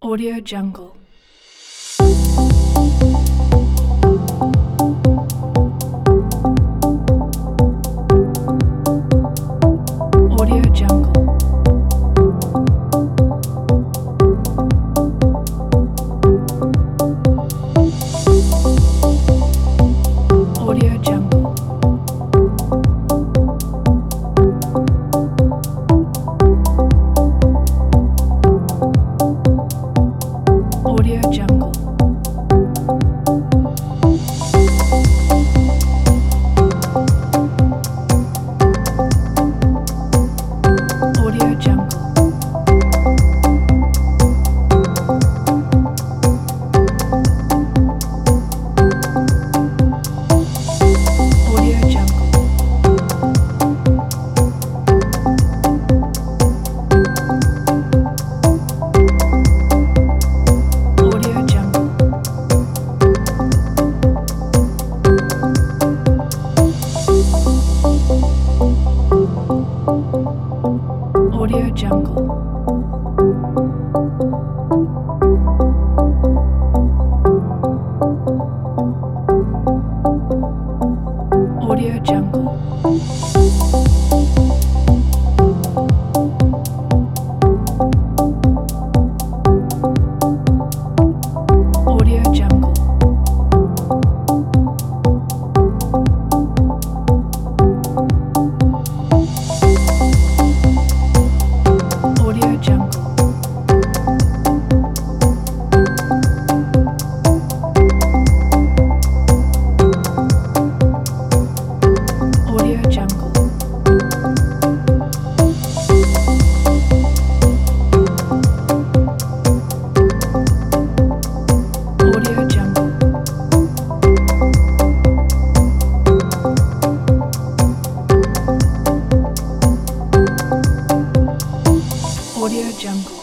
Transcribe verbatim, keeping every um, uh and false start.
Audio Jungle. Audio Jungle. Audio Jungle. Audio Jungle. Audio Jungle. Audio Jungle. Audio Jungle. Audio Jungle. Audio Jungle. Audio Jungle. Audio Jungle. Audio Jungle. Audio Jungle. Audio Jungle.